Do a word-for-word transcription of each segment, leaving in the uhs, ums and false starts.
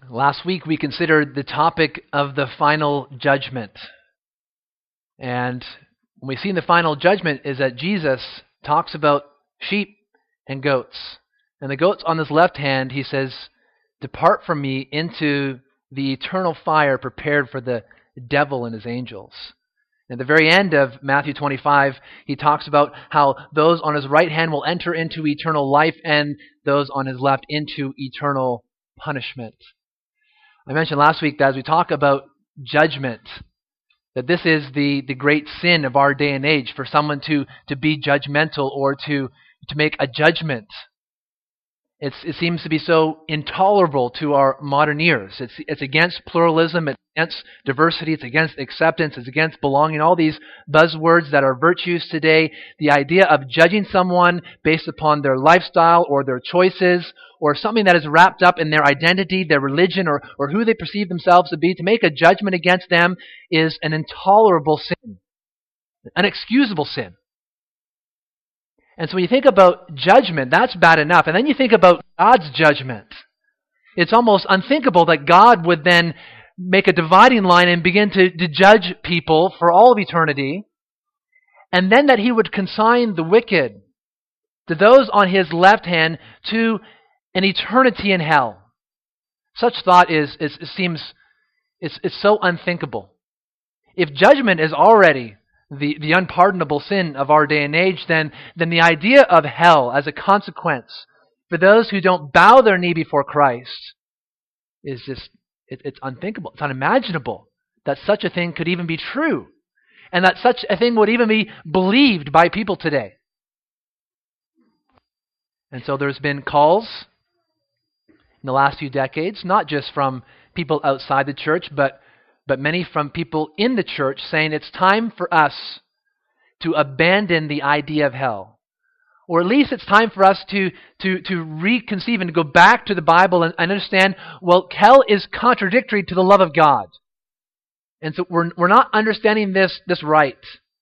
Last week we considered the topic of the final judgment. And when we see in the final judgment is that Jesus talks about sheep and goats. And the goats on his left hand, he says, "Depart from me into the eternal fire prepared for the devil and his angels." At the very end of Matthew twenty-five, he talks about how those on his right hand will enter into eternal life and those on his left into eternal punishment. I mentioned last week that as we talk about judgment, that this is the, the great sin of our day and age, for someone to, to be judgmental or to, to make a judgment. It's, it seems to be so intolerable to our modern ears. It's, it's against pluralism, it's against diversity, it's against acceptance, it's against belonging, all these buzzwords that are virtues today. The idea of judging someone based upon their lifestyle or their choices or something that is wrapped up in their identity, their religion, or, or who they perceive themselves to be, to make a judgment against them is an intolerable sin, an inexcusable sin. And so when you think about judgment, that's bad enough. And then you think about God's judgment. It's almost unthinkable that God would then make a dividing line and begin to, to judge people for all of eternity. And then that he would consign the wicked, to those on his left hand, to an eternity in hell. Such thought is, is it seems it's, it's so unthinkable. If judgment is already the, the unpardonable sin of our day and age, then, then the idea of hell as a consequence for those who don't bow their knee before Christ is just, it, it's unthinkable. It's unimaginable that such a thing could even be true, and that such a thing would even be believed by people today. And so there's been calls in the last few decades, not just from people outside the church, but but many from people in the church, saying it's time for us to abandon the idea of hell. Or at least it's time for us to, to, to reconceive and to go back to the Bible and understand, well, hell is contradictory to the love of God. And so we're, we're not understanding this, this right.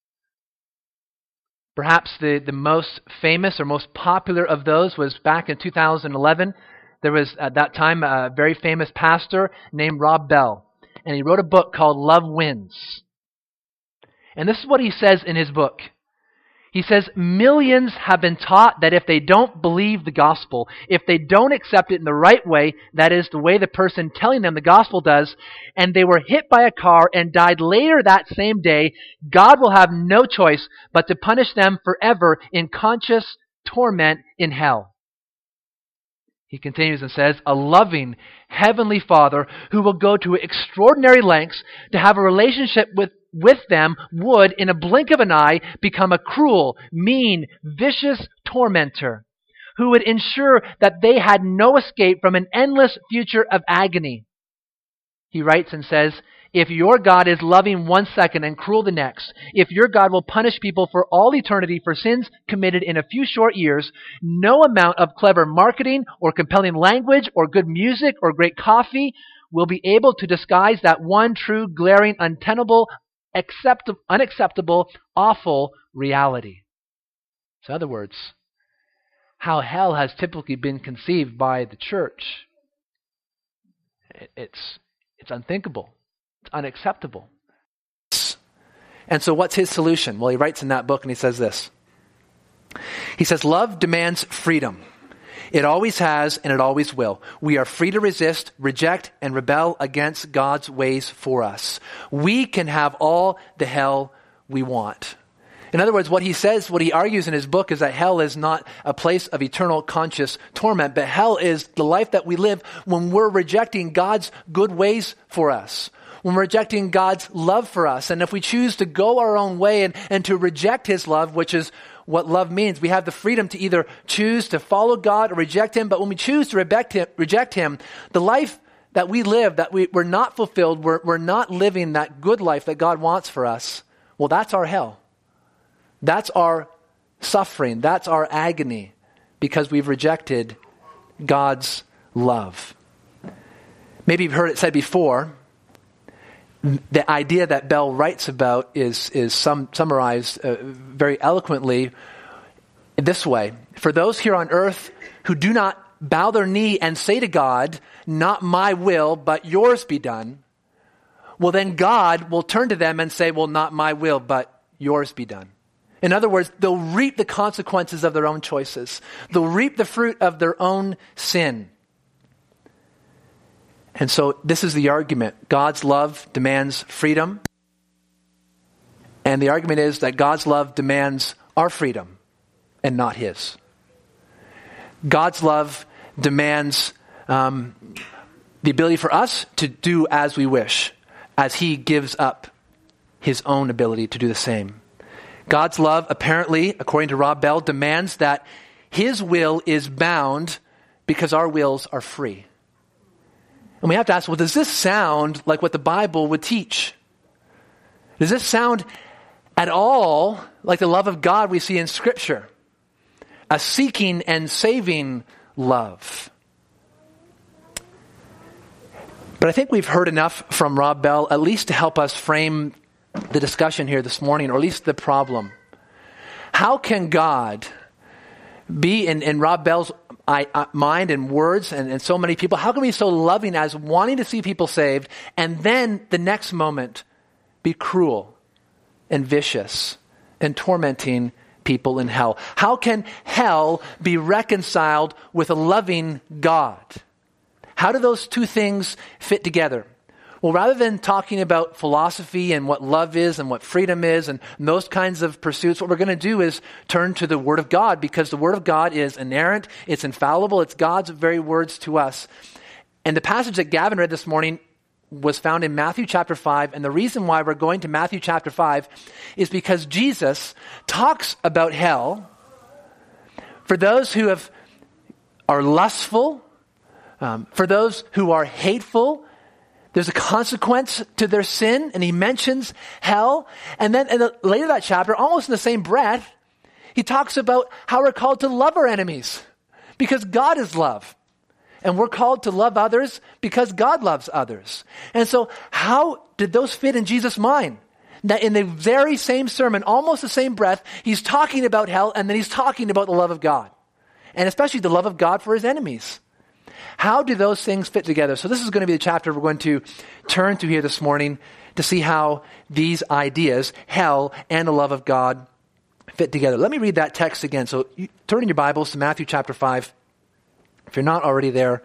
Perhaps the, the most famous or most popular of those was back in two thousand eleven. There was, at that time, a very famous pastor named Rob Bell. And he wrote a book called Love Wins. And this is what he says in his book. He says, millions have been taught that if they don't believe the gospel, if they don't accept it in the right way, that is, the way the person telling them the gospel does, and they were hit by a car and died later that same day, God will have no choice but to punish them forever in conscious torment in hell. He continues and says, a loving heavenly Father who will go to extraordinary lengths to have a relationship with, with them would, in a blink of an eye, become a cruel, mean, vicious tormentor who would ensure that they had no escape from an endless future of agony. He writes and says, if your God is loving one second and cruel the next, if your God will punish people for all eternity for sins committed in a few short years, no amount of clever marketing or compelling language or good music or great coffee will be able to disguise that one true, glaring, untenable, accept- unacceptable, awful reality. So in other words, how hell has typically been conceived by the church, it's, it's unthinkable. It's unacceptable. And so what's his solution? Well, he writes in that book and he says this. He says, love demands freedom. It always has and it always will. We are free to resist, reject, and rebel against God's ways for us. We can have all the hell we want. In other words, what he says, what he argues in his book is that hell is not a place of eternal conscious torment, but hell is the life that we live when we're rejecting God's good ways for us, when we're rejecting God's love for us. And if we choose to go our own way and, and to reject his love, which is what love means, we have the freedom to either choose to follow God or reject him. But when we choose to reject him, reject him the life that we live, that we, we're not fulfilled, we're, we're not living that good life that God wants for us, well, that's our hell. That's our suffering. That's our agony because we've rejected God's love. Maybe you've heard it said before. The idea that Bell writes about is, is sum, summarized uh, very eloquently this way. For those here on earth who do not bow their knee and say to God, not my will, but yours be done, well, then God will turn to them and say, well, not my will, but yours be done. In other words, they'll reap the consequences of their own choices. They'll reap the fruit of their own sin. And so this is the argument. God's love demands freedom. And the argument is that God's love demands our freedom and not his. God's love demands um, the ability for us to do as we wish, as he gives up his own ability to do the same. God's love, apparently, according to Rob Bell, demands that his will is bound because our wills are free. And we have to ask, well, does this sound like what the Bible would teach? Does this sound at all like the love of God we see in Scripture? A seeking and saving love. But I think we've heard enough from Rob Bell, at least to help us frame the discussion here this morning, or at least the problem. How can God be, in, in Rob Bell's I, uh, mind and words, and, and so many people, how can we be so loving as wanting to see people saved, and then the next moment be cruel and vicious and tormenting people in hell? How can hell be reconciled with a loving God? How do those two things fit together? Well, rather than talking about philosophy and what love is and what freedom is and those kinds of pursuits, what we're going to do is turn to the Word of God, because the Word of God is inerrant, it's infallible, it's God's very words to us. And the passage that Gavin read this morning was found in Matthew chapter five, and the reason why we're going to Matthew chapter five is because Jesus talks about hell for those who have are lustful, um, for those who are hateful. There's a consequence to their sin, and he mentions hell. And then in the, later that chapter, almost in the same breath, he talks about how we're called to love our enemies because God is love. And we're called to love others because God loves others. And so how did those fit in Jesus' mind? That in the very same sermon, almost the same breath, he's talking about hell, and then he's talking about the love of God. And especially the love of God for his enemies. How do those things fit together? So this is going to be the chapter we're going to turn to here this morning to see how these ideas, hell and the love of God, fit together. Let me read that text again. So you turn in your Bibles to Matthew chapter five. If you're not already there,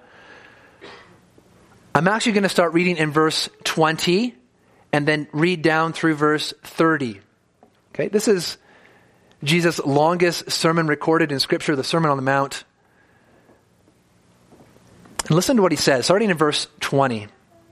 I'm actually going to start reading in verse twenty and then read down through verse thirty. Okay, this is Jesus' longest sermon recorded in Scripture, the Sermon on the Mount. And listen to what he says, starting in verse twenty.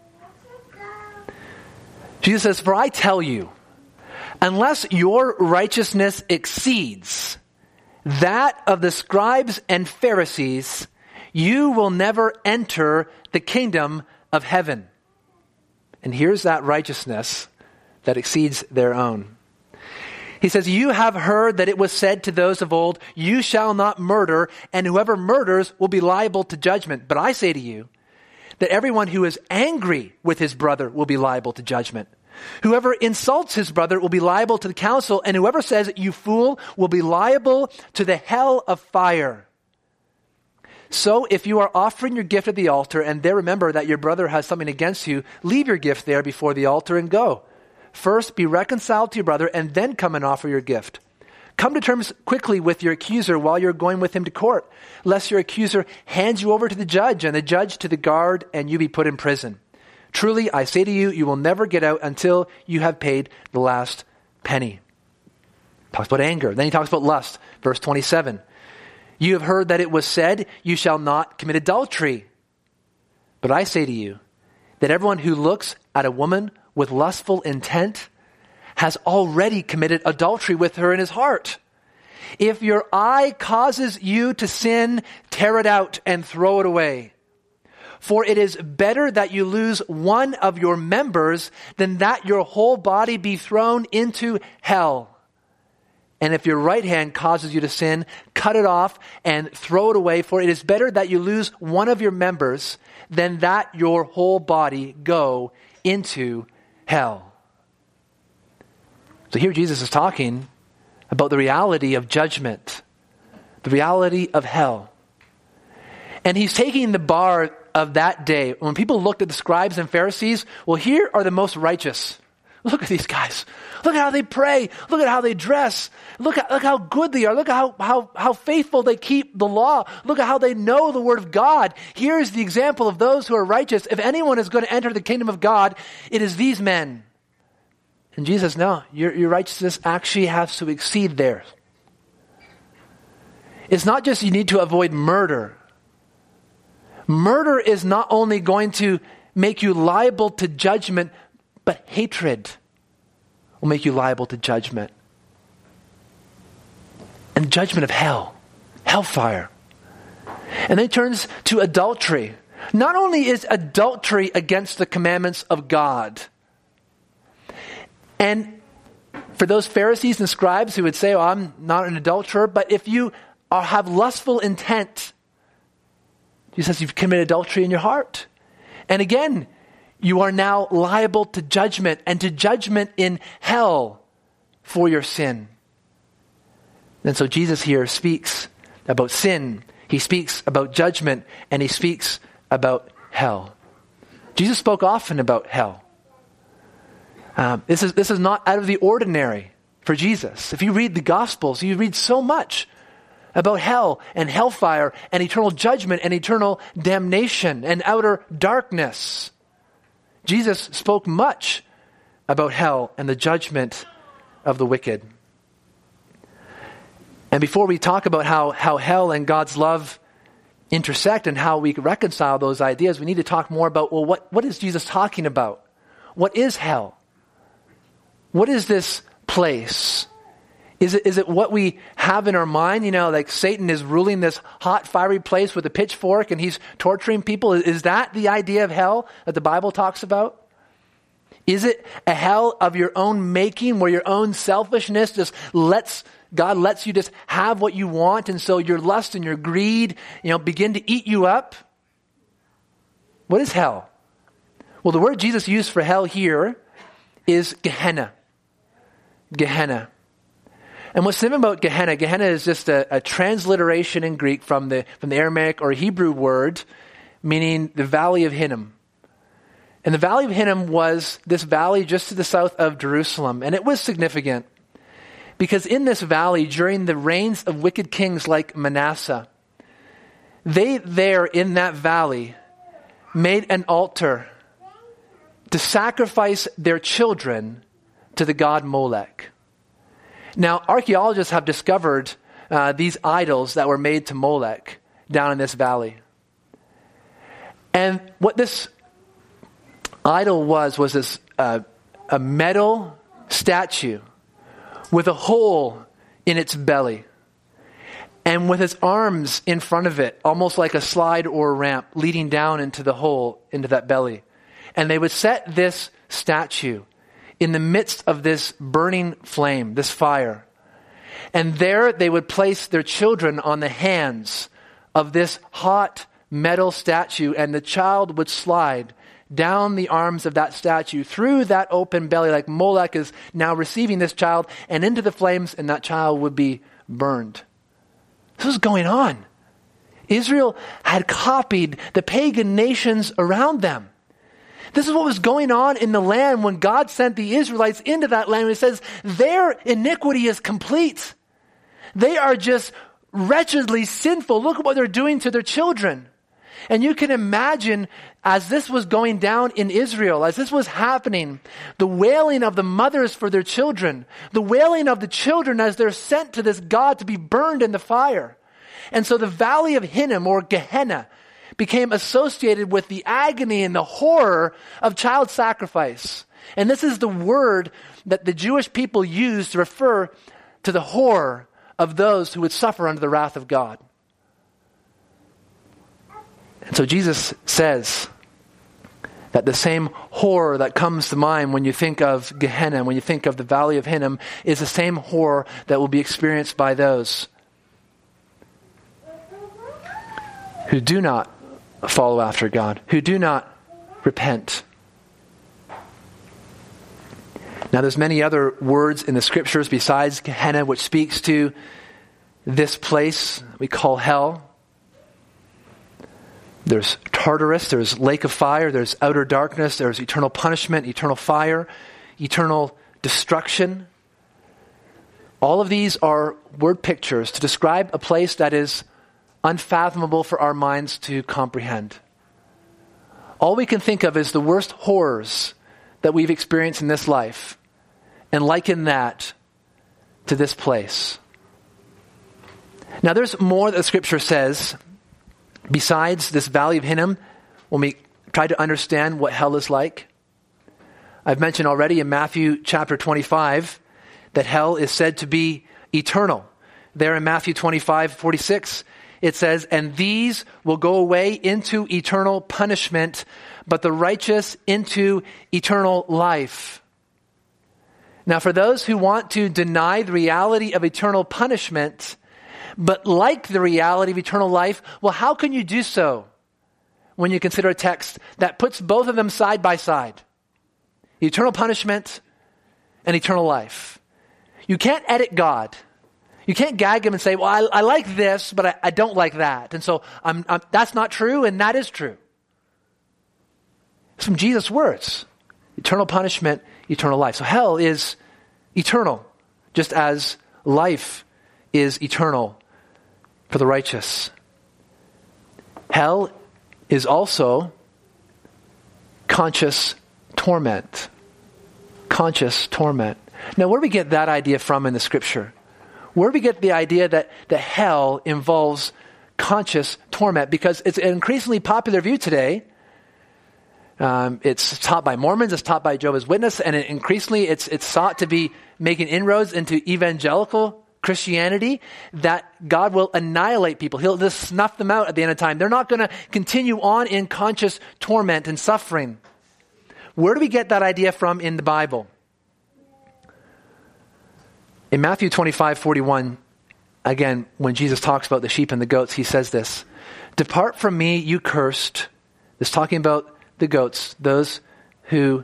Jesus says, "For I tell you, unless your righteousness exceeds that of the scribes and Pharisees, you will never enter the kingdom of heaven." And here's that righteousness that exceeds their own. He says, "You have heard that it was said to those of old, 'You shall not murder, and whoever murders will be liable to judgment.' But I say to you that everyone who is angry with his brother will be liable to judgment. Whoever insults his brother will be liable to the council, and whoever says, 'You fool,' will be liable to the hell of fire. So if you are offering your gift at the altar and there remember that your brother has something against you, leave your gift there before the altar and go. First be reconciled to your brother and then come and offer your gift. Come to terms quickly with your accuser while you're going with him to court, lest your accuser hands you over to the judge and the judge to the guard and you be put in prison. Truly, I say to you, you will never get out until you have paid the last penny." Talks about anger. Then he talks about lust. Verse twenty-seven. "You have heard that it was said, 'You shall not commit adultery.' But I say to you that everyone who looks at a woman with lustful intent has already committed adultery with her in his heart. If your eye causes you to sin, tear it out and throw it away. For it is better that you lose one of your members than that your whole body be thrown into hell. And if your right hand causes you to sin, cut it off and throw it away. For it is better that you lose one of your members than that your whole body go into hell." So here Jesus is talking about the reality of judgment, the reality of hell. And he's taking the bar of that day. When people looked at the scribes and Pharisees, well, here are the most righteous. Look at these guys. Look at how they pray. Look at how they dress. Look at look how good they are. Look at how, how, how faithful they keep the law. Look at how they know the word of God. Here's the example of those who are righteous. If anyone is going to enter the kingdom of God, it is these men. And Jesus says, no, your, your righteousness actually has to exceed theirs. It's not just you need to avoid murder. Murder is not only going to make you liable to judgment, but hatred will make you liable to judgment. And judgment of hell, hellfire. And then it turns to adultery. Not only is adultery against the commandments of God, and for those Pharisees and scribes who would say, oh, I'm not an adulterer, but if you are, have lustful intent, Jesus says you've committed adultery in your heart. And again, you are now liable to judgment, and to judgment in hell for your sin. And so Jesus here speaks about sin, he speaks about judgment, and he speaks about hell. Jesus spoke often about hell. Um, this is this is not out of the ordinary for Jesus. If you read the Gospels, you read so much about hell and hellfire and eternal judgment and eternal damnation and outer darkness. Jesus spoke much about hell and the judgment of the wicked. And before we talk about how, how hell and God's love intersect and how we reconcile those ideas, we need to talk more about, well, what, what is Jesus talking about? What is hell? What is this place? Is it, is it what we have in our mind? You know, like Satan is ruling this hot, fiery place with a pitchfork and he's torturing people. Is that the idea of hell that the Bible talks about? Is it a hell of your own making where your own selfishness just lets, God lets you just have what you want, and so your lust and your greed, you know, begin to eat you up? What is hell? Well, the word Jesus used for hell here is Gehenna. Gehenna. And what's different about Gehenna, Gehenna is just a, a transliteration in Greek from the from the Aramaic or Hebrew word, meaning the Valley of Hinnom. And the Valley of Hinnom was this valley just to the south of Jerusalem. And it was significant because in this valley, during the reigns of wicked kings like Manasseh, they there in that valley made an altar to sacrifice their children to the god Molech. Now, archaeologists have discovered uh, these idols that were made to Molech down in this valley. And what this idol was, was this uh, a metal statue with a hole in its belly and with its arms in front of it, almost like a slide or a ramp leading down into the hole, into that belly. And they would set this statue in the midst of this burning flame, this fire. And there they would place their children on the hands of this hot metal statue, and the child would slide down the arms of that statue through that open belly, like Molech is now receiving this child, and into the flames, and that child would be burned. This was going on. Israel had copied the pagan nations around them. This is what was going on in the land when God sent the Israelites into that land. It says their iniquity is complete. They are just wretchedly sinful. Look at what they're doing to their children. And you can imagine as this was going down in Israel, as this was happening, the wailing of the mothers for their children, the wailing of the children as they're sent to this God to be burned in the fire. And so the Valley of Hinnom, or Gehenna, became associated with the agony and the horror of child sacrifice. And this is the word that the Jewish people used to refer to the horror of those who would suffer under the wrath of God. And so Jesus says that the same horror that comes to mind when you think of Gehenna, when you think of the Valley of Hinnom, is the same horror that will be experienced by those who do not follow after God, who do not repent. Now there's many other words in the scriptures besides Gehenna which speaks to this place we call hell. There's Tartarus, there's lake of fire, there's outer darkness, there's eternal punishment, eternal fire, eternal destruction. All of these are word pictures to describe a place that is unfathomable for our minds to comprehend. All we can think of is the worst horrors that we've experienced in this life and liken that to this place. Now there's more that the scripture says besides this valley of Hinnom when we try to understand what hell is like. I've mentioned already in Matthew chapter twenty-five that hell is said to be eternal. There in Matthew twenty-five forty-six, it says, "And these will go away into eternal punishment, but the righteous into eternal life." Now, for those who want to deny the reality of eternal punishment, but like the reality of eternal life, well, how can you do so when you consider a text that puts both of them side by side? Eternal punishment and eternal life. You can't edit God. You can't gag him and say, well, I, I like this, but I, I don't like that. And so I'm, I'm, that's not true, and that is true. It's from Jesus' words. Eternal punishment, eternal life. So hell is eternal, just as life is eternal for the righteous. Hell is also conscious torment. Conscious torment. Now, where do we get that idea from in the scripture? Where do we get the idea that, that hell involves conscious torment? Because it's an increasingly popular view today. Um, it's taught by Mormons, it's taught by Jehovah's Witnesses, and it increasingly it's it's sought to be making inroads into evangelical Christianity, that God will annihilate people. He'll just snuff them out at the end of time. They're not going to continue on in conscious torment and suffering. Where do we get that idea from in the Bible? In Matthew twenty-five forty-one, again, when Jesus talks about the sheep and the goats, he says this, "Depart from me, you cursed." This talking about the goats, those who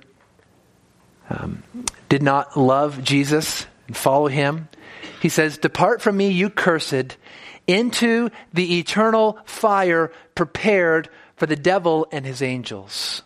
um, did not love Jesus and follow him. He says, "Depart from me, you cursed, into the eternal fire prepared for the devil and his angels."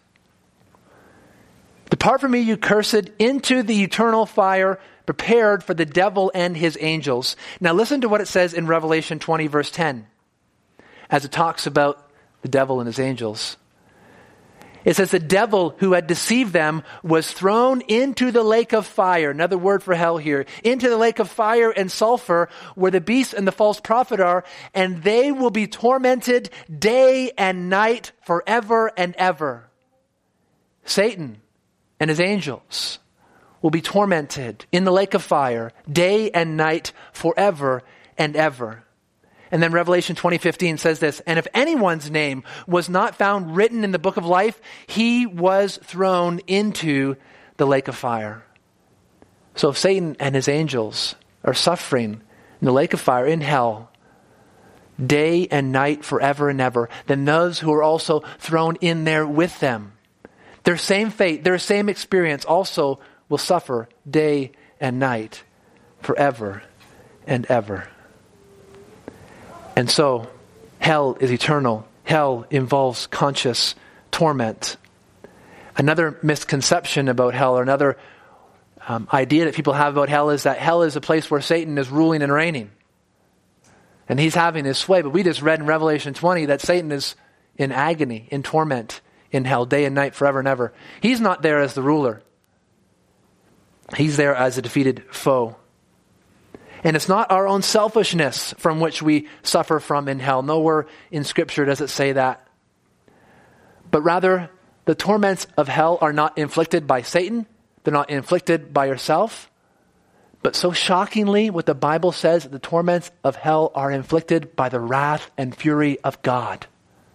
Depart from me, you cursed, into the eternal fire prepared for the devil and his angels. Now listen to what it says in Revelation twenty verse ten, as it talks about the devil and his angels. It says, "The devil who had deceived them was thrown into the lake of fire," another word for hell here, "into the lake of fire and sulfur, where the beast and the false prophet are, and they will be tormented day and night forever and ever." Satan and his angels will be tormented in the lake of fire day and night forever and ever. And then Revelation twenty fifteen says this, "And if anyone's name was not found written in the book of life, he was thrown into the lake of fire." So if Satan and his angels are suffering in the lake of fire, in hell, day and night forever and ever, then those who are also thrown in there with them, their same fate, their same experience also will suffer day and night forever and ever. And so, hell is eternal. Hell involves conscious torment. Another misconception about hell, or another um, idea that people have about hell, is that hell is a place where Satan is ruling and reigning. And he's having his sway. But we just read in Revelation twenty that Satan is in agony, in torment, in hell, day and night, forever and ever. He's not there as the ruler. He's there as a defeated foe. And it's not our own selfishness from which we suffer from in hell. Nowhere in Scripture does it say that. But rather, the torments of hell are not inflicted by Satan. They're not inflicted by yourself. But so shockingly, what the Bible says, the torments of hell are inflicted by the wrath and fury of God.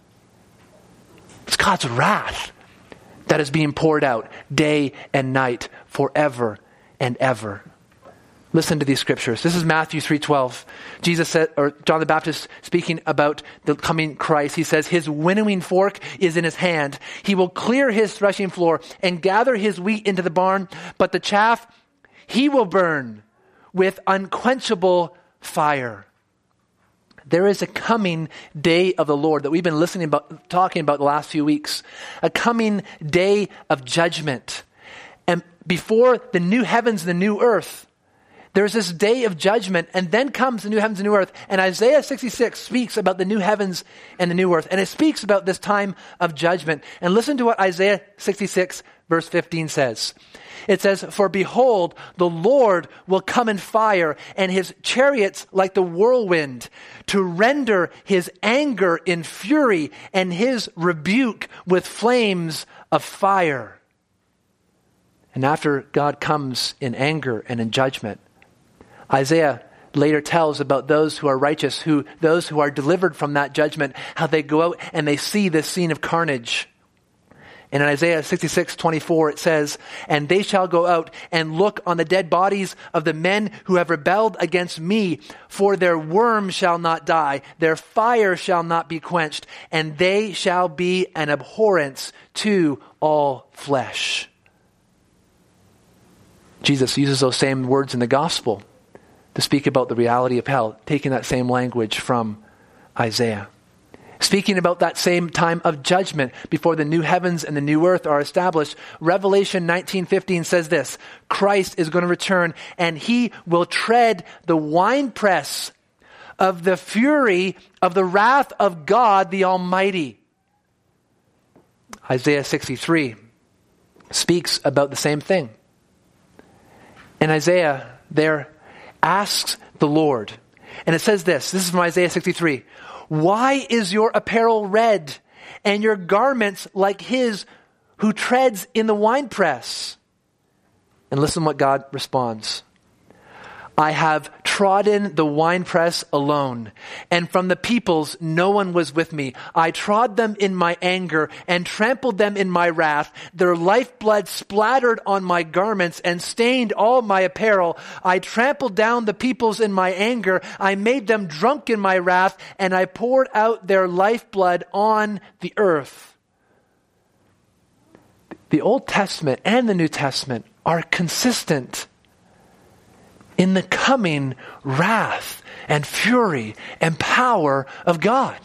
It's God's wrath that is being poured out day and night forever and ever. Listen to these scriptures. This is Matthew three twelve. Jesus said, or John the Baptist speaking about the coming Christ. He says, "His winnowing fork is in his hand. He will clear his threshing floor and gather his wheat into the barn, but the chaff he will burn with unquenchable fire." There is a coming day of the Lord that we've been listening about, talking about the last few weeks. A coming day of judgment. And before the new heavens and the new earth, there's this day of judgment, and then comes the new heavens and new earth. And Isaiah sixty-six speaks about the new heavens and the new earth. And it speaks about this time of judgment. And listen to what Isaiah sixty-six verse fifteen says. It says, "For behold, the Lord will come in fire, and his chariots like the whirlwind, to render his anger in fury, and his rebuke with flames of fire." And after God comes in anger and in judgment, Isaiah later tells about those who are righteous, who those who are delivered from that judgment, how they go out and they see this scene of carnage. And in Isaiah sixty-six twenty-four it says, "And they shall go out and look on the dead bodies of the men who have rebelled against me, for their worm shall not die, their fire shall not be quenched, and they shall be an abhorrence to all flesh." Jesus uses those same words in the gospel to speak about the reality of hell, taking that same language from Isaiah. Speaking about that same time of judgment before the new heavens and the new earth are established, Revelation nineteen fifteen says this, "Christ is going to return, and he will tread the winepress of the fury of the wrath of God the Almighty." Isaiah sixty-three speaks about the same thing. And Isaiah there asks the Lord, and it says this, this is from Isaiah sixty-three, "Why is your apparel red, and your garments like his who treads in the winepress?" And listen what God responds. "I have trodden the winepress alone, and from the peoples no one was with me. I trod them in my anger and trampled them in my wrath. Their lifeblood splattered on my garments and stained all my apparel. I trampled down the peoples in my anger. I made them drunk in my wrath, and I poured out their lifeblood on the earth." The Old Testament and the New Testament are consistent in the coming wrath and fury and power of God.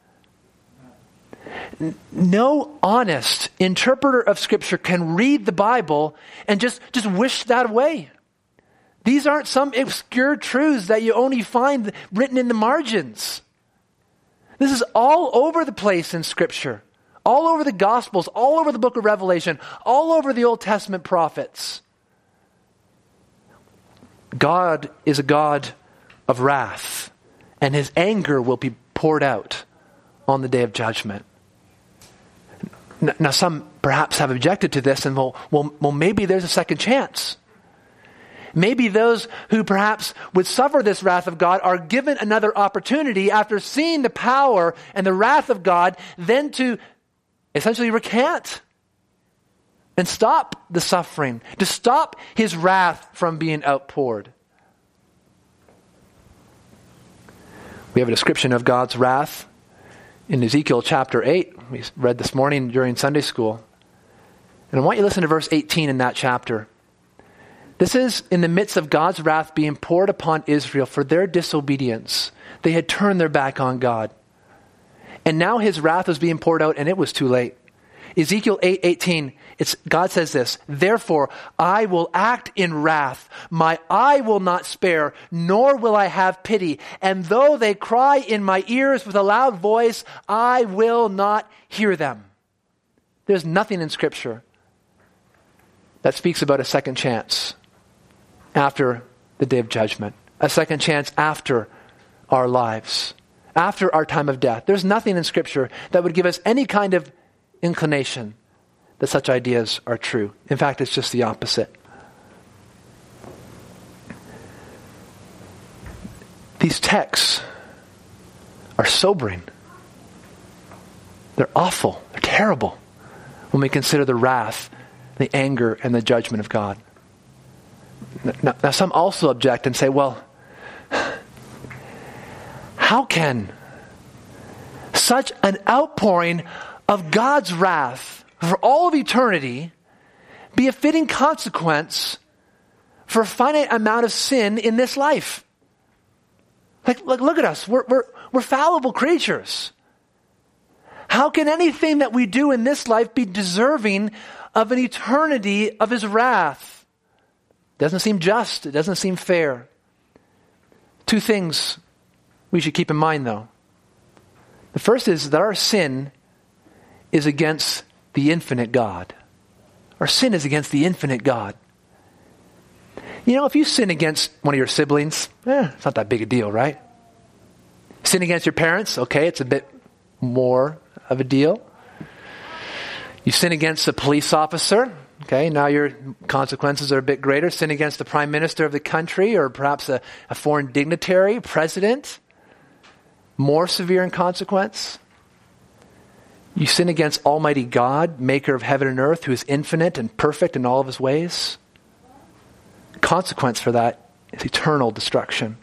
No honest interpreter of Scripture can read the Bible and just, just wish that away. These aren't some obscure truths that you only find written in the margins. This is all over the place in Scripture. All over the Gospels, all over the book of Revelation, all over the Old Testament prophets. God is a God of wrath, and his anger will be poured out on the day of judgment. Now, some perhaps have objected to this and well, well, well, maybe there's a second chance. Maybe those who perhaps would suffer this wrath of God are given another opportunity after seeing the power and the wrath of God, then to essentially recant and stop the suffering, to stop his wrath from being outpoured. We have a description of God's wrath in Ezekiel chapter eight. We read this morning during Sunday school. And I want you to listen to verse eighteen in that chapter. This is in the midst of God's wrath being poured upon Israel for their disobedience. They had turned their back on God. And now his wrath was being poured out, and it was too late. Ezekiel eight eighteen, it's, God says this, "Therefore I will act in wrath. My eye will not spare, nor will I have pity. And though they cry in my ears with a loud voice, I will not hear them." There's nothing in Scripture that speaks about a second chance after the day of judgment. A second chance after our lives, after our time of death. There's nothing in Scripture that would give us any kind of inclination that such ideas are true. In fact, it's just the opposite. These texts are sobering. They're awful. They're terrible when we consider the wrath, the anger, and the judgment of God. Now, now some also object and say, well, how can such an outpouring of God's wrath for all of eternity be a fitting consequence for a finite amount of sin in this life? Like, like look at us. We're, we're, we're fallible creatures. How can anything that we do in this life be deserving of an eternity of his wrath? Doesn't seem just. It doesn't seem fair. Two things we should keep in mind, though. The first is that our sin is against the infinite God. Our sin is against the infinite God. You know, if you sin against one of your siblings, eh, it's not that big a deal, right? Sin against your parents, okay, it's a bit more of a deal. You sin against a police officer, okay, now your consequences are a bit greater. Sin against the prime minister of the country, or perhaps a, a foreign dignitary, president, more severe in consequence. You sin against Almighty God, maker of heaven and earth, who is infinite and perfect in all of his ways. Consequence for that is eternal destruction.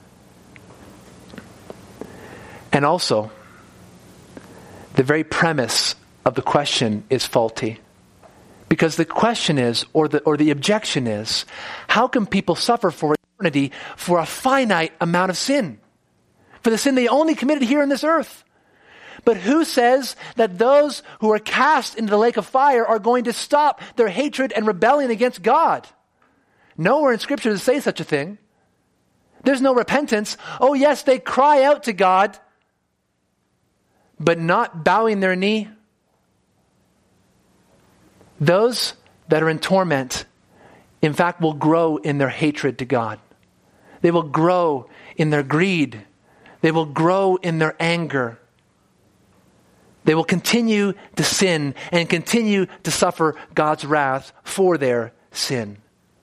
And also, the very premise of the question is faulty. Because the question is, or the or the objection is, how can people suffer for eternity for a finite amount of sin? For the sin they only committed here on this earth. But who says that those who are cast into the lake of fire are going to stop their hatred and rebellion against God? Nowhere in Scripture does it say such a thing. There's no repentance. Oh yes, they cry out to God, but not bowing their knee. Those that are in torment, in fact, will grow in their hatred to God. They will grow in their greed. They will grow in their anger. They will continue to sin and continue to suffer God's wrath for their sin.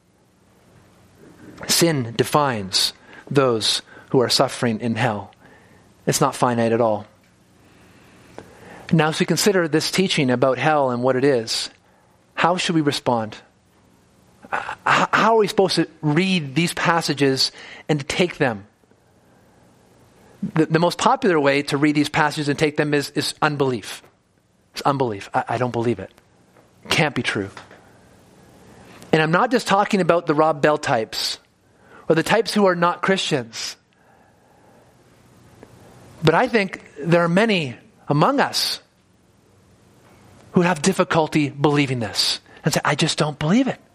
Sin defines those who are suffering in hell. It's not finite at all. Now, as we consider this teaching about hell and what it is, how should we respond? How are we supposed to read these passages and to take them? The, the most popular way to read these passages and take them is, is unbelief. It's unbelief. I, I don't believe it. Can't be true. And I'm not just talking about the Rob Bell types or the types who are not Christians. But I think there are many among us who have difficulty believing this and say, I just don't believe it.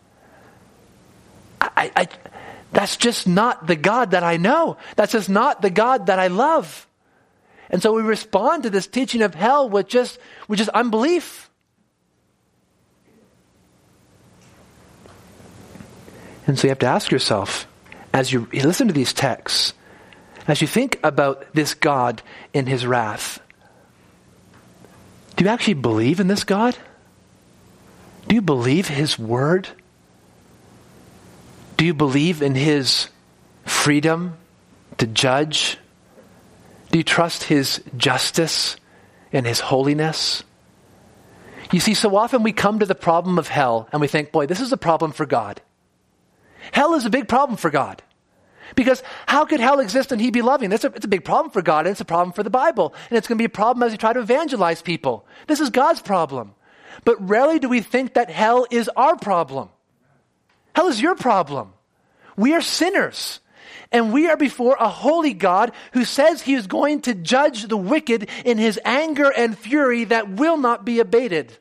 I, I, that's just not the God that I know. That's just not the God that I love. And so we respond to this teaching of hell with just, with just unbelief. And so you have to ask yourself, as you listen to these texts, as you think about this God in his wrath, do you actually believe in this God? Do you believe his word? Do you believe in his freedom to judge? Do you trust his justice and his holiness? You see, so often we come to the problem of hell and we think, boy, this is a problem for God. Hell is a big problem for God. Because how could hell exist and he be loving? It's a, it's a big problem for God, and it's a problem for the Bible. And it's going to be a problem as we try to evangelize people. This is God's problem. But rarely do we think that hell is our problem. Hell is your problem. We are sinners. And we are before a holy God who says he is going to judge the wicked in his anger and fury that will not be abated.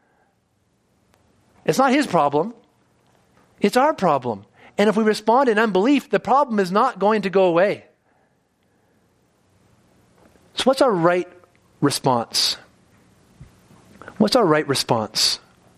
It's not his problem. It's our problem. And if we respond in unbelief, the problem is not going to go away. So what's our right response? What's our right response?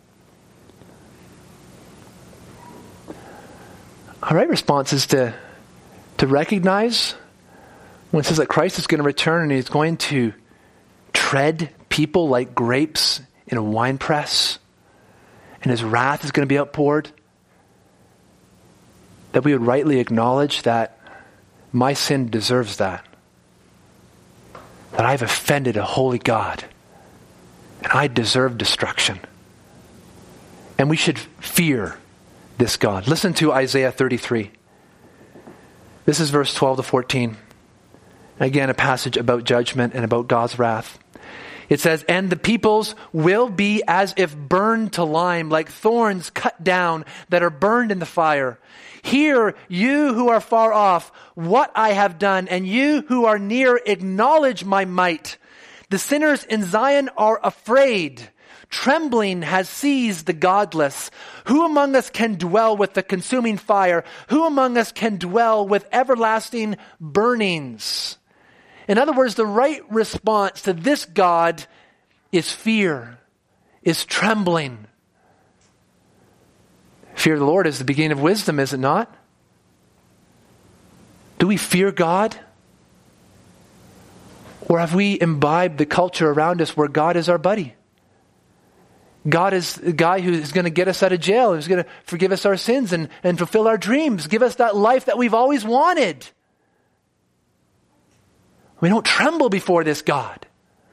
Our right response is to, to recognize when it says that Christ is going to return and he's going to tread people like grapes in a winepress, and his wrath is going to be outpoured, that we would rightly acknowledge that my sin deserves that. That I've offended a holy God. And I deserve destruction. And we should fear this God. Listen to Isaiah thirty-three. This is verse twelve to fourteen. Again, a passage about judgment and about God's wrath. It says, and the peoples will be as if burned to lime, like thorns cut down that are burned in the fire. Hear, you who are far off, what I have done, and you who are near, acknowledge my might. The sinners in Zion are afraid. Trembling has seized the godless. Who among us can dwell with the consuming fire? Who among us can dwell with everlasting burnings? In other words, the right response to this God is fear, is trembling. Fear of the Lord is the beginning of wisdom, is it not? Do we fear God? Or have we imbibed the culture around us where God is our buddy? God is the guy who is going to get us out of jail, who's going to forgive us our sins and, and fulfill our dreams, give us that life that we've always wanted. We don't tremble before this God.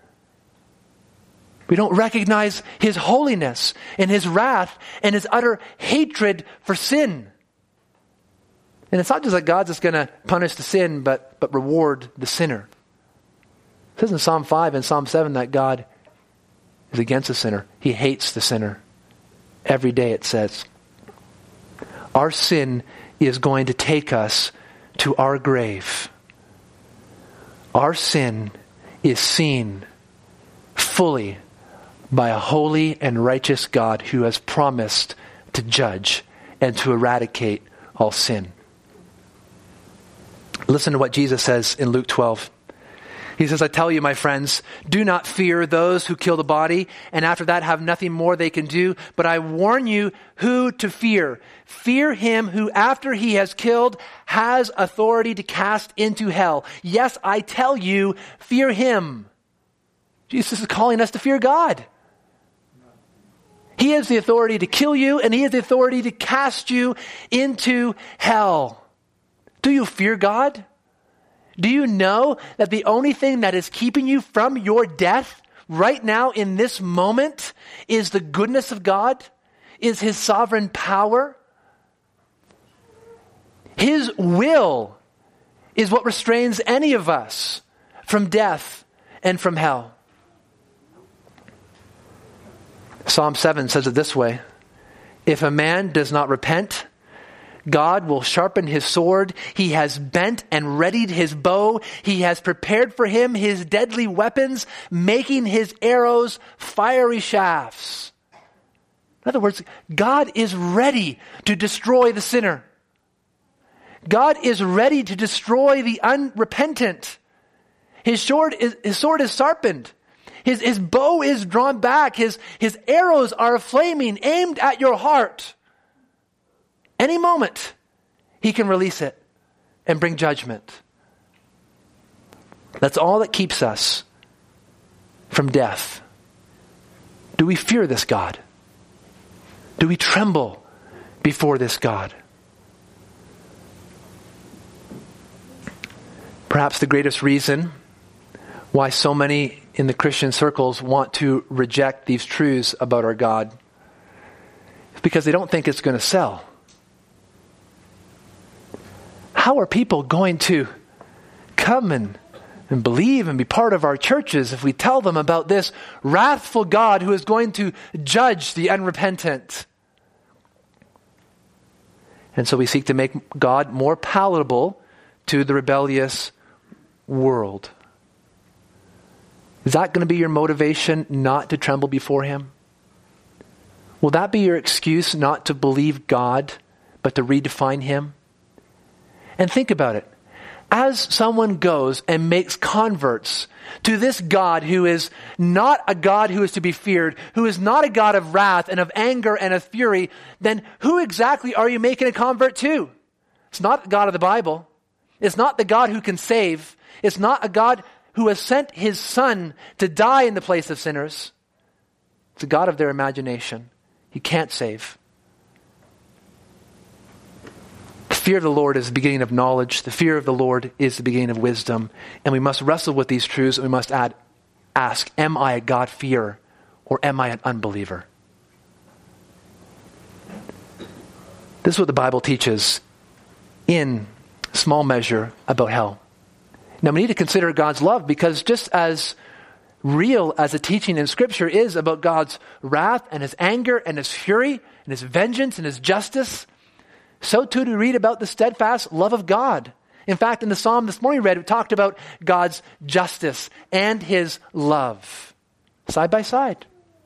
We don't recognize his holiness and his wrath and his utter hatred for sin. And it's not just that God's just going to punish the sin, but, but reward the sinner. It says in Psalm five and Psalm seven that God is against the sinner. He hates the sinner. Every day it says. Our sin is going to take us to our grave. Our sin is seen fully by a holy and righteous God who has promised to judge and to eradicate all sin. Listen to what Jesus says in Luke twelve. He says, I tell you, my friends, do not fear those who kill the body, and after that have nothing more they can do. But I warn you who to fear. Fear him who, after he has killed, has authority to cast into hell. Yes, I tell you, fear him. Jesus is calling us to fear God. He has the authority to kill you, and he has the authority to cast you into hell. Do you fear God? Do you know that the only thing that is keeping you from your death right now in this moment is the goodness of God, is his sovereign power? His will is what restrains any of us from death and from hell. Psalm seven says it this way, if a man does not repent, God will sharpen his sword. He has bent and readied his bow. He has prepared for him his deadly weapons, making his arrows fiery shafts. In other words, God is ready to destroy the sinner. God is ready to destroy the unrepentant. His sword is, his sword is sharpened. His, his bow is drawn back. His, his arrows are flaming, aimed at your heart. Any moment, he can release it and bring judgment. That's all that keeps us from death. Do we fear this God? Do we tremble before this God? Perhaps the greatest reason why so many in the Christian circles want to reject these truths about our God is because they don't think it's going to sell. How are people going to come and, and believe and be part of our churches if we tell them about this wrathful God who is going to judge the unrepentant? And so we seek to make God more palatable to the rebellious world. Is that going to be your motivation not to tremble before him? Will that be your excuse not to believe God, but to redefine him? And think about it. As someone goes and makes converts to this God who is not a God who is to be feared, who is not a God of wrath and of anger and of fury, then who exactly are you making a convert to? It's not the God of the Bible. It's not the God who can save. It's not a God who has sent his Son to die in the place of sinners. It's a God of their imagination. He can't save. The fear of the Lord is the beginning of knowledge. The fear of the Lord is the beginning of wisdom. And we must wrestle with these truths, and we must add, ask, am I a God-fearer or am I an unbeliever? This is what the Bible teaches in small measure about hell. Now we need to consider God's love, because just as real as the teaching in Scripture is about God's wrath and his anger and his fury and his vengeance and his justice, so too do we read about the steadfast love of God. In fact, in the psalm this morning we read, we talked about God's justice and his love, side by side.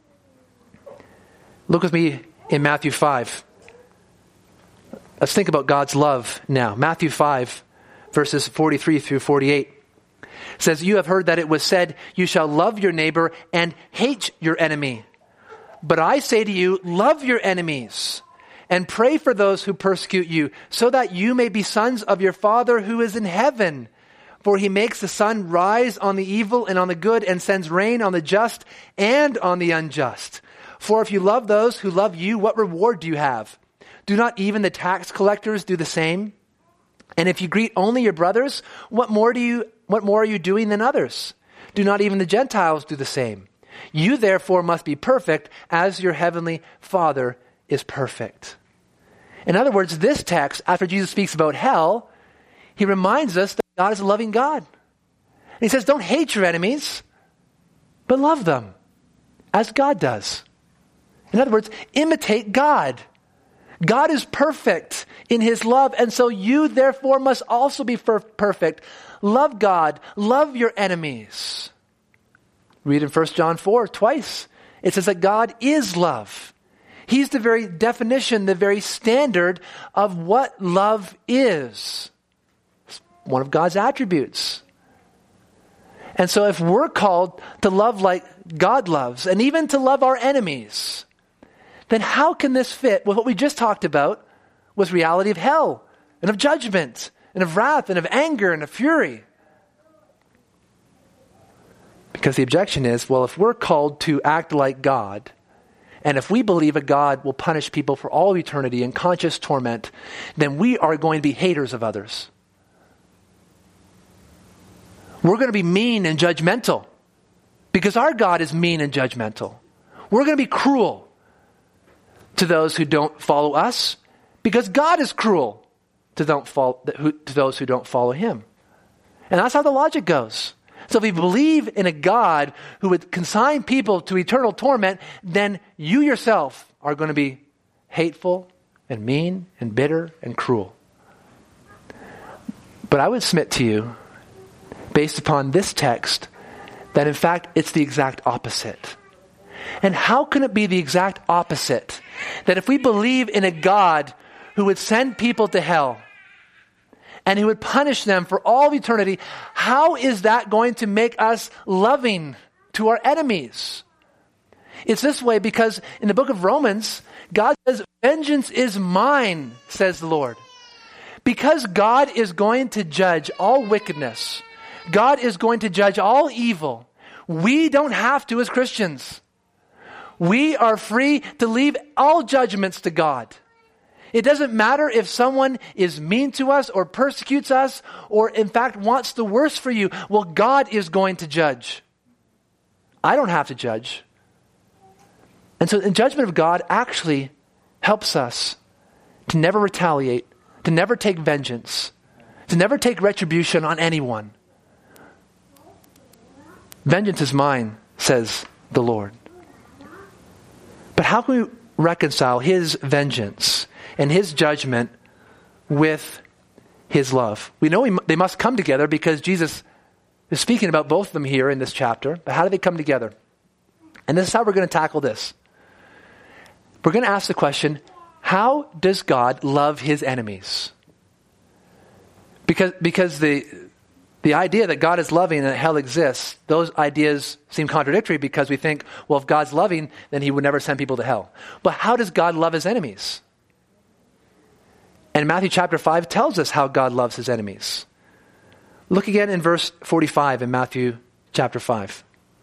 Look with me in Matthew five. Let's think about God's love now. Matthew five, verses forty-three through forty-eight. It says, you have heard that it was said, you shall love your neighbor and hate your enemy. But I say to you, love your enemies and pray for those who persecute you, so that you may be sons of your Father who is in heaven. For he makes the sun rise on the evil and on the good, and sends rain on the just and on the unjust. For if you love those who love you, what reward do you have? Do not even the tax collectors do the same? And if you greet only your brothers, what more do you what more are you doing than others? Do not even the Gentiles do the same? You therefore must be perfect as your heavenly Father is perfect. In other words, this text, after Jesus speaks about hell, he reminds us that God is a loving God. And he says, don't hate your enemies, but love them as God does. In other words, imitate God. God is perfect in his love, and so you therefore must also be perfect. Love God. Love your enemies. Read in First John four twice. It says that God is love. He's the very definition, the very standard of what love is. It's one of God's attributes. And so if we're called to love like God loves, and even to love our enemies, then how can this fit with what we just talked about with reality of hell and of judgment and of wrath and of anger and of fury? Because the objection is, well, if we're called to act like God, and if we believe a God will punish people for all eternity in conscious torment, then we are going to be haters of others. We're going to be mean and judgmental because our God is mean and judgmental. We're going to be cruel to those who don't follow us because God is cruel to, don't follow, to those who don't follow him. And that's how the logic goes. So if you believe in a God who would consign people to eternal torment, then you yourself are going to be hateful and mean and bitter and cruel. But I would submit to you, based upon this text, that in fact it's the exact opposite. And how can it be the exact opposite? That if we believe in a God who would send people to hell, and who would punish them for all of eternity, how is that going to make us loving to our enemies? It's this way because in the book of Romans, God says, vengeance is mine, says the Lord. Because God is going to judge all wickedness, God is going to judge all evil, we don't have to as Christians. We are free to leave all judgments to God. It doesn't matter if someone is mean to us or persecutes us or in fact wants the worst for you. Well, God is going to judge. I don't have to judge. And so the judgment of God actually helps us to never retaliate, to never take vengeance, to never take retribution on anyone. Vengeance is mine, says the Lord. But how can we reconcile his vengeance and his judgment with his love? We know we, they must come together because Jesus is speaking about both of them here in this chapter. But how do they come together? And this is how we're going to tackle this. We're going to ask the question, how does God love his enemies? Because, because the, the idea that God is loving and that hell exists, those ideas seem contradictory because we think, well, if God's loving, then he would never send people to hell. But how does God love his enemies? And Matthew chapter five tells us how God loves his enemies. Look again in verse forty-five in Matthew chapter five.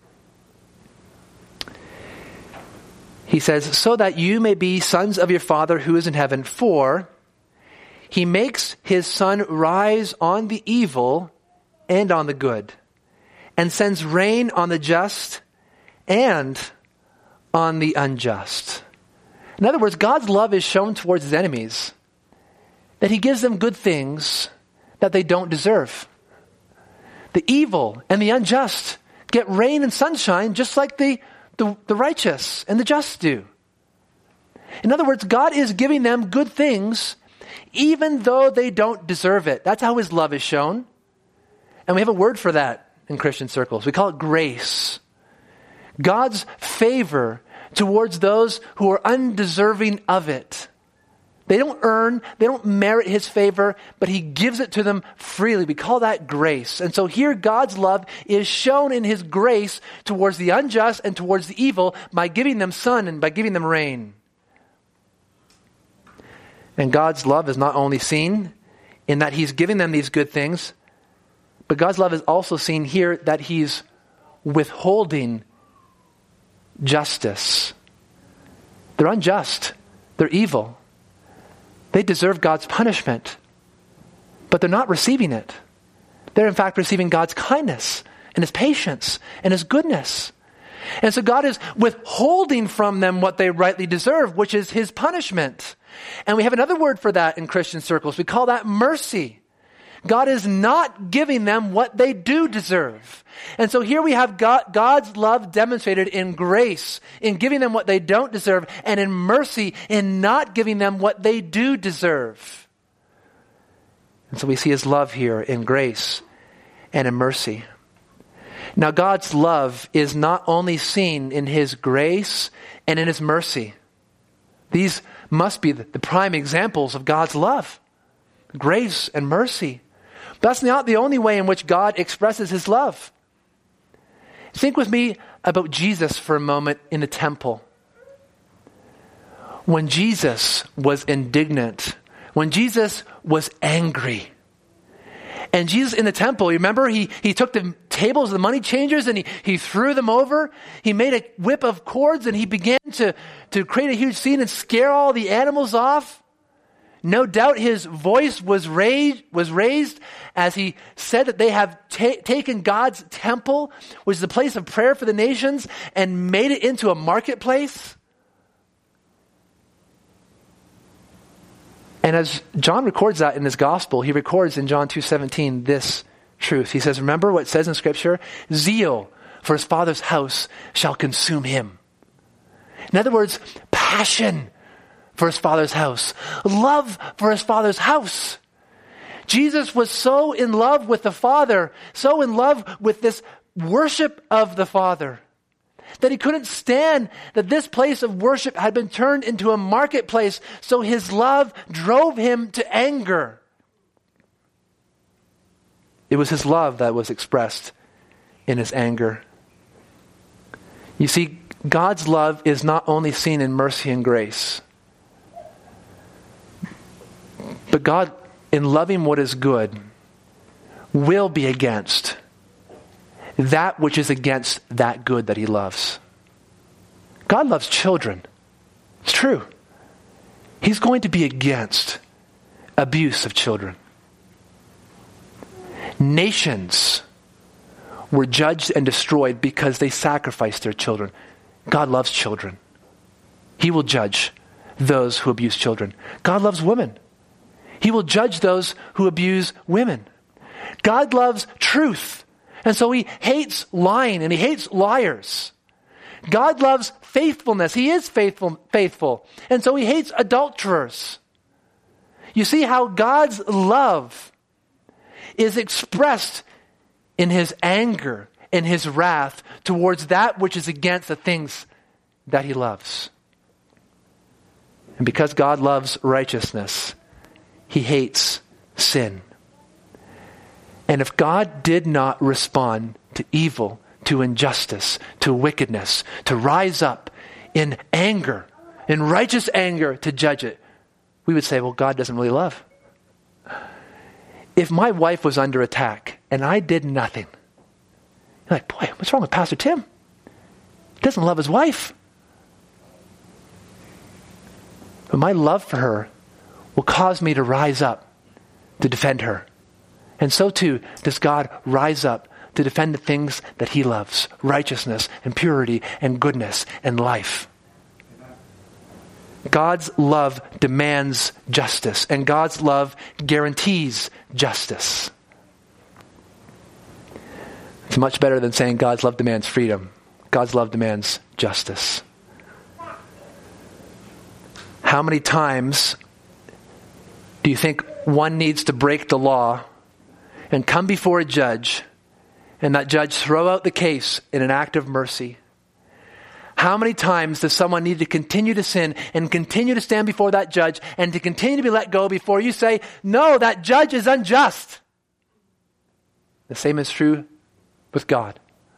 He says, so that you may be sons of your Father who is in heaven, for he makes his sun rise on the evil and on the good, and sends rain on the just and on the unjust. In other words, God's love is shown towards his enemies, that he gives them good things that they don't deserve. The evil and the unjust, get rain and sunshine just like the, the, the righteous and the just do. In other words, God is giving them good things even though they don't deserve it. That's how his love is shown. And we have a word for that in Christian circles. We call it grace. God's favor towards those who are undeserving of it. They don't earn, they don't merit his favor, but he gives it to them freely. We call that grace. And so here God's love is shown in his grace towards the unjust and towards the evil by giving them sun and by giving them rain. And God's love is not only seen in that he's giving them these good things, but God's love is also seen here that he's withholding justice. They're unjust. They're evil. They deserve God's punishment, but they're not receiving it. They're in fact receiving God's kindness and his patience and his goodness. And so God is withholding from them what they rightly deserve, which is his punishment. And we have another word for that in Christian circles. We call that mercy. God is not giving them what they do deserve. And so here we have God, God's love demonstrated in grace, in giving them what they don't deserve, and in mercy, in not giving them what they do deserve. And so we see his love here in grace and in mercy. Now God's love is not only seen in his grace and in his mercy. These must be the, the prime examples of God's love. Grace and mercy. That's not the only way in which God expresses his love. Think with me about Jesus for a moment in the temple. When Jesus was indignant, when Jesus was angry, and Jesus in the temple, you remember he, he took the tables of the money changers and he, he threw them over. He made a whip of cords and he began to, to create a huge scene and scare all the animals off. No doubt his voice was raised, was raised as he said that they have ta- taken God's temple, which is the place of prayer for the nations, and made it into a marketplace. And as John records that in his gospel, he records in John two seventeen this truth. He says, remember what it says in Scripture? Zeal for his Father's house shall consume him. In other words, passion for his Father's house. Love for his Father's house. Jesus was so in love with the Father, so in love with this worship of the Father, that he couldn't stand that this place of worship had been turned into a marketplace, so his love drove him to anger. It was his love that was expressed in his anger. You see, God's love is not only seen in mercy and grace, but God, in loving what is good, will be against that which is against that good that he loves. God loves children. It's true. He's going to be against abuse of children. Nations were judged and destroyed because they sacrificed their children. God loves children. He will judge those who abuse children. God loves women. He will judge those who abuse women. God loves truth. And so he hates lying and he hates liars. God loves faithfulness. He is faithful, faithful. And so he hates adulterers. You see how God's love is expressed in his anger and his wrath towards that which is against the things that he loves. And because God loves righteousness, he hates sin. And if God did not respond to evil, to injustice, to wickedness, to rise up in anger, in righteous anger to judge it, we would say, well, God doesn't really love. If my wife was under attack and I did nothing, you're like, boy, what's wrong with Pastor Tim? He doesn't love his wife. But my love for her will cause me to rise up to defend her. And so too does God rise up to defend the things that he loves, righteousness and purity and goodness and life. God's love demands justice, and God's love guarantees justice. It's much better than saying God's love demands freedom. God's love demands justice. How many times do you think one needs to break the law and come before a judge, and that judge throw out the case in an act of mercy? How many times does someone need to continue to sin and continue to stand before that judge and to continue to be let go before you say, no, that judge is unjust? The same is true with God.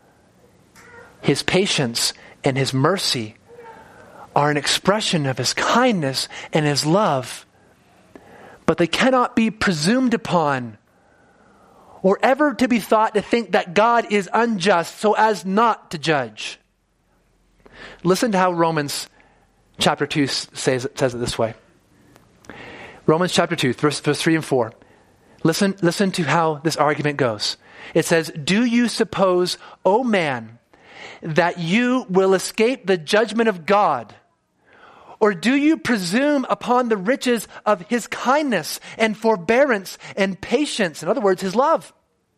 His patience and his mercy are an expression of his kindness and his love, but they cannot be presumed upon or ever to be thought to think that God is unjust so as not to judge. Listen to how Romans chapter two says, says it this way. Romans chapter two, verse, verse three and four. Listen, listen to how this argument goes. It says, do you suppose, O man, that you will escape the judgment of God? Or do you presume upon the riches of his kindness and forbearance and patience? In other words, his love.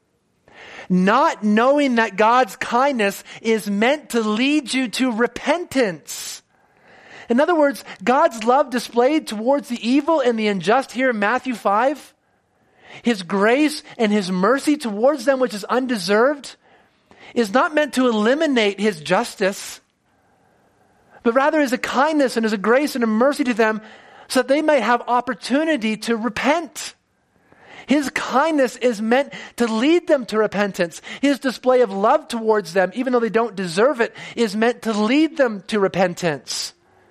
Not knowing that God's kindness is meant to lead you to repentance. In other words, God's love displayed towards the evil and the unjust here in Matthew five, his grace and his mercy towards them, which is undeserved, is not meant to eliminate his justice, but rather is a kindness and is a grace and a mercy to them so that they might have opportunity to repent. His kindness is meant to lead them to repentance. His display of love towards them, even though they don't deserve it, is meant to lead them to repentance.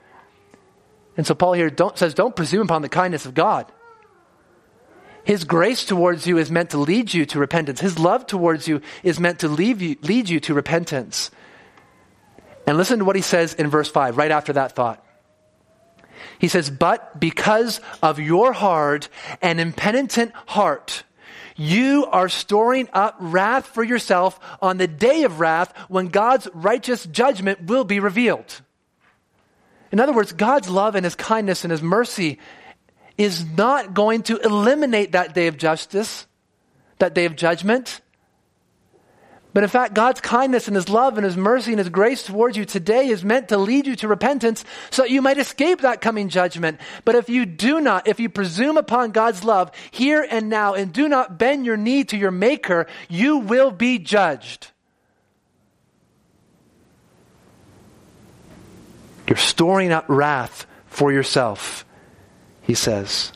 And so Paul here don't, says, don't presume upon the kindness of God. His grace towards you is meant to lead you to repentance. His love towards you is meant to lead you, lead you to repentance. And listen to what he says in verse five, right after that thought. He says, but because of your hard and impenitent heart, you are storing up wrath for yourself on the day of wrath when God's righteous judgment will be revealed. In other words, God's love and his kindness and his mercy is not going to eliminate that day of justice, that day of judgment. But in fact, God's kindness and his love and his mercy and his grace towards you today is meant to lead you to repentance so that you might escape that coming judgment. But if you do not, if you presume upon God's love here and now and do not bend your knee to your Maker, you will be judged. You're storing up wrath for yourself, he says.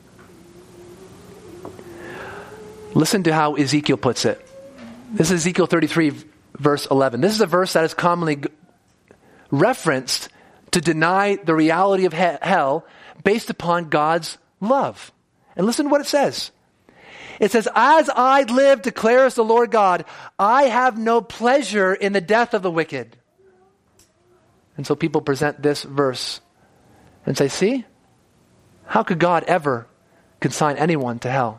Listen to how Ezekiel puts it. This is Ezekiel thirty-three, verse eleven. This is a verse that is commonly referenced to deny the reality of he- hell based upon God's love. And listen to what it says. It says, as I live, declares the Lord God, I have no pleasure in the death of the wicked. And so people present this verse and say, see, how could God ever consign anyone to hell?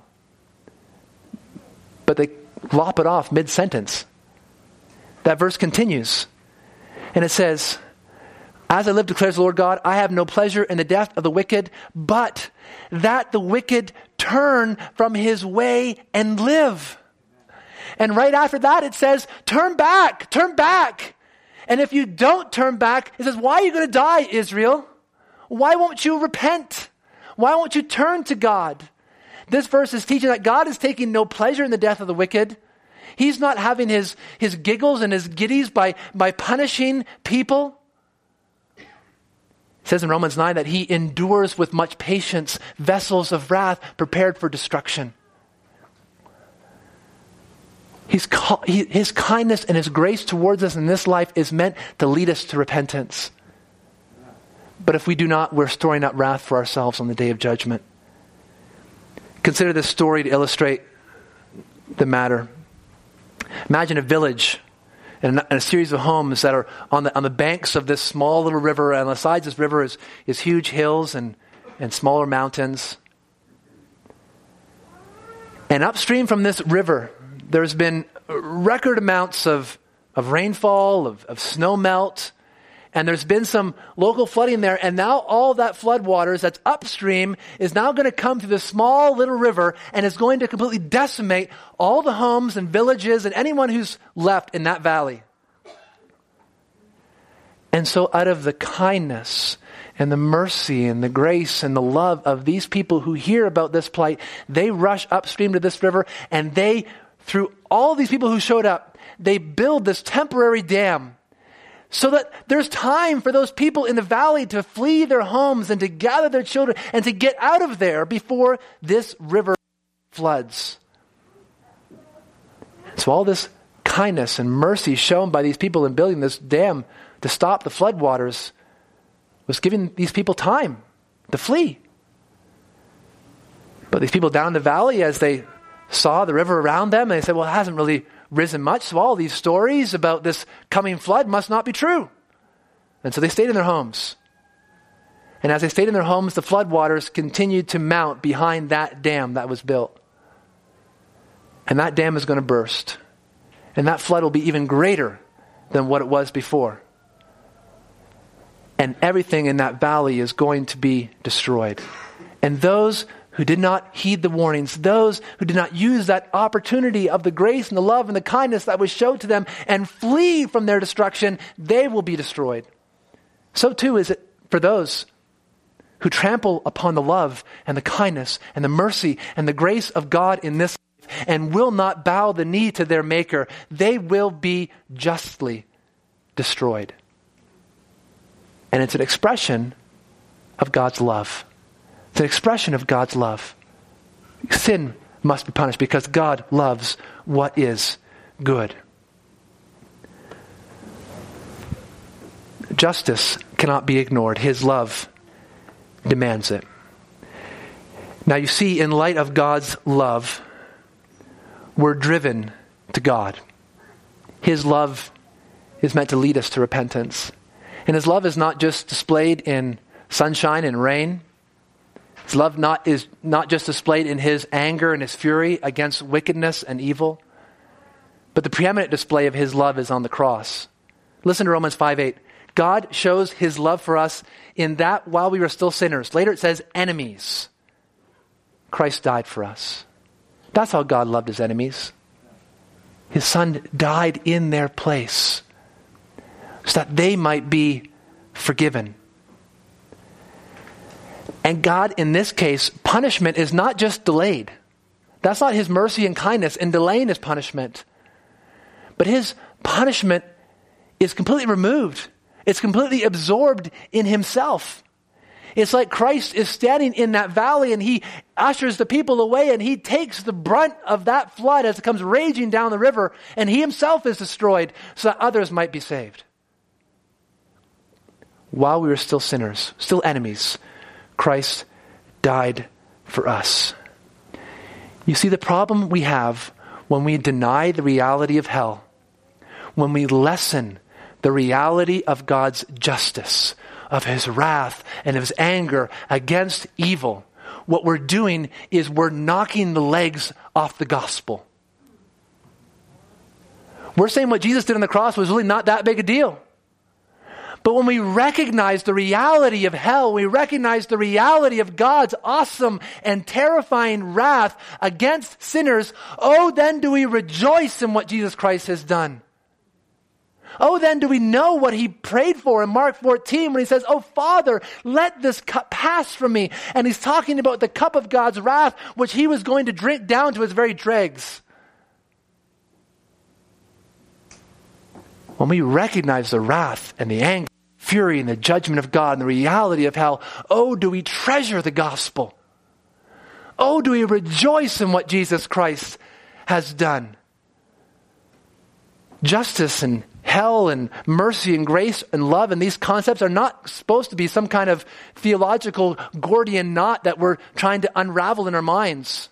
But they lop it off mid-sentence. That verse continues. And it says, as I live, declares the Lord God, I have no pleasure in the death of the wicked, but that the wicked turn from his way and live. And right after that it says, turn back, turn back. And if you don't turn back, it says, why are you going to die, Israel? Why won't you repent? Why won't you turn to God? This verse is teaching that God is taking no pleasure in the death of the wicked. He's not having his, his giggles and his giddies by, by punishing people. It says in Romans nine that he endures with much patience vessels of wrath prepared for destruction. He's, he, his kindness and his grace towards us in this life is meant to lead us to repentance. But if we do not, we're storing up wrath for ourselves on the day of judgment. Consider this story to illustrate the matter. Imagine a village and a series of homes that are on the on the banks of this small little river. And on the sides of this river is, is huge hills and, and smaller mountains. And upstream from this river, there's been record amounts of, of rainfall, of, of snow melt, And there's been some local flooding there, and now all that flood waters that's upstream is now going to come through this small little river and is going to completely decimate all the homes and villages and anyone who's left in that valley. And so out of the kindness and the mercy and the grace and the love of these people who hear about this plight, they rush upstream to this river, and they, through all these people who showed up, they build this temporary dam so that there's time for those people in the valley to flee their homes and to gather their children and to get out of there before this river floods. So all this kindness and mercy shown by these people in building this dam to stop the floodwaters was giving these people time to flee. But these people down the valley, as they saw the river around them, they said, well, it hasn't really risen much, so all these stories about this coming flood must not be true. And so they stayed in their homes. And as they stayed in their homes, the floodwaters continued to mount behind that dam that was built. And that dam is going to burst. And that flood will be even greater than what it was before. And everything in that valley is going to be destroyed. And those who did not heed the warnings, those who did not use that opportunity of the grace and the love and the kindness that was showed to them and flee from their destruction, they will be destroyed. So too is it for those who trample upon the love and the kindness and the mercy and the grace of God in this life and will not bow the knee to their Maker. They will be justly destroyed. And it's an expression of God's love. It's an expression of God's love. Sin must be punished because God loves what is good. Justice cannot be ignored. His love demands it. Now you see, in light of God's love, we're driven to God. His love is meant to lead us to repentance. And His love is not just displayed in sunshine and rain. His love not is not just displayed in His anger and His fury against wickedness and evil. But the preeminent display of His love is on the cross. Listen to Romans five eight. God shows His love for us in that while we were still sinners. Later it says enemies. Christ died for us. That's how God loved His enemies. His Son died in their place so that they might be forgiven. And God, in this case, punishment is not just delayed. That's not His mercy and kindness in delaying His punishment. But His punishment is completely removed. It's completely absorbed in Himself. It's like Christ is standing in that valley and He ushers the people away and He takes the brunt of that flood as it comes raging down the river, and He Himself is destroyed so that others might be saved. While we were still sinners, still enemies, Christ died for us. You see, the problem we have when we deny the reality of hell, when we lessen the reality of God's justice, of His wrath and of His anger against evil, what we're doing is we're knocking the legs off the gospel. We're saying what Jesus did on the cross was really not that big a deal. But when we recognize the reality of hell, we recognize the reality of God's awesome and terrifying wrath against sinners, oh, then do we rejoice in what Jesus Christ has done. Oh, then do we know what He prayed for in Mark fourteen when He says, oh, Father, let this cup pass from me. And He's talking about the cup of God's wrath, which He was going to drink down to its very dregs. When we recognize the wrath and the anger, fury and the judgment of God and the reality of hell, oh, do we treasure the gospel. Oh, do we rejoice in what Jesus Christ has done. Justice and hell and mercy and grace and love and these concepts are not supposed to be some kind of theological Gordian knot that we're trying to unravel in our minds.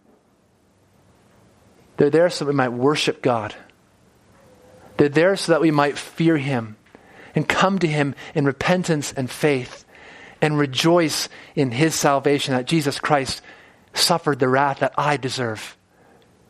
They're there so that we might worship God. They're there so that we might fear Him and come to Him in repentance and faith and rejoice in His salvation, that Jesus Christ suffered the wrath that I deserve.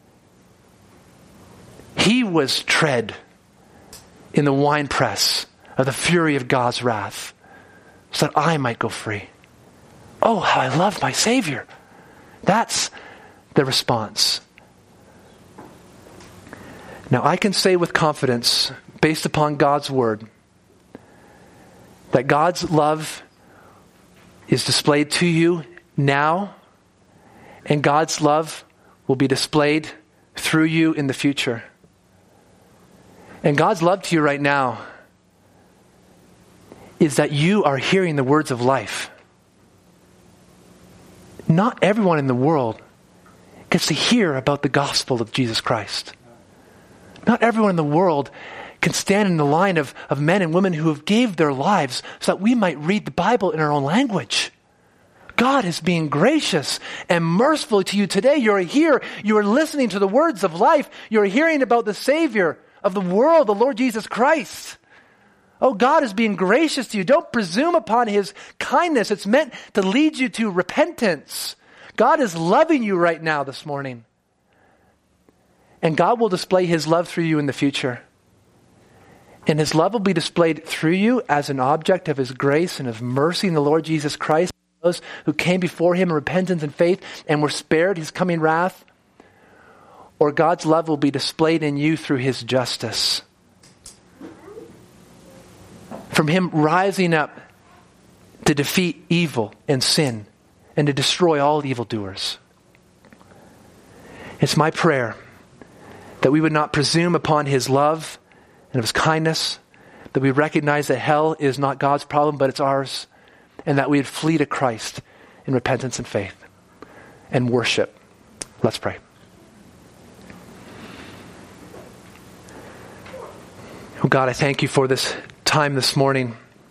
He was tread in the winepress of the fury of God's wrath, so that I might go free. Oh, how I love my Savior. That's the response. Now, I can say with confidence, based upon God's word, that God's love is displayed to you now, and God's love will be displayed through you in the future. And God's love to you right now is that you are hearing the words of life. Not everyone in the world gets to hear about the gospel of Jesus Christ. Not everyone in the world can stand in the line of, of men and women who have gave their lives so that we might read the Bible in our own language. God is being gracious and merciful to you today. You're here. You are listening to the words of life. You're hearing about the Savior of the world, the Lord Jesus Christ. Oh, God is being gracious to you. Don't presume upon His kindness. It's meant to lead you to repentance. God is loving you right now this morning. And God will display His love through you in the future. And His love will be displayed through you as an object of His grace and of mercy in the Lord Jesus Christ. Those who came before Him in repentance and faith and were spared His coming wrath. Or God's love will be displayed in you through His justice. From Him rising up to defeat evil and sin and to destroy all evildoers. It's my prayer that we would not presume upon His love and of His kindness, that we recognize that hell is not God's problem, but it's ours, and that we would flee to Christ in repentance and faith and worship. Let's pray. Oh God, I thank You for this time this morning.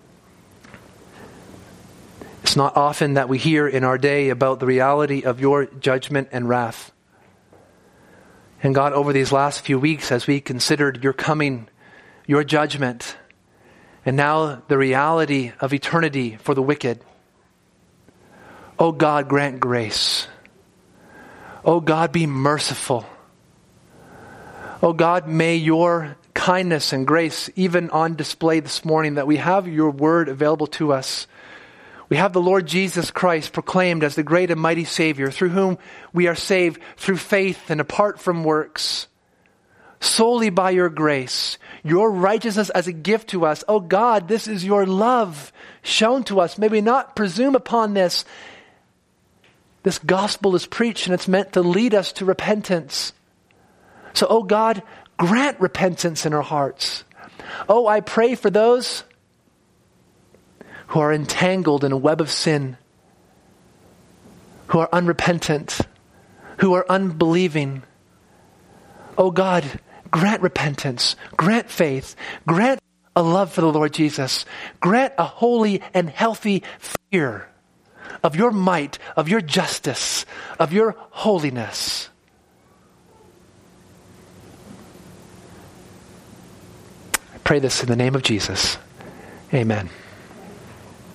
It's not often that we hear in our day about the reality of Your judgment and wrath. And God, over these last few weeks, as we considered Your coming, Your judgment, and now the reality of eternity for the wicked, oh God, grant grace. Oh God, be merciful. Oh God, may Your kindness and grace even on display this morning, that we have Your word available to us. We have the Lord Jesus Christ proclaimed as the great and mighty Savior, through whom we are saved through faith and apart from works, solely by Your grace, Your righteousness as a gift to us. Oh God, this is Your love shown to us. May we not presume upon this. This gospel is preached and it's meant to lead us to repentance. So, oh God, grant repentance in our hearts. Oh, I pray for those who are entangled in a web of sin, who are unrepentant, who are unbelieving. Oh God, grant repentance, grant faith, grant a love for the Lord Jesus, grant a holy and healthy fear of Your might, of Your justice, of Your holiness. I pray this in the name of Jesus. Amen.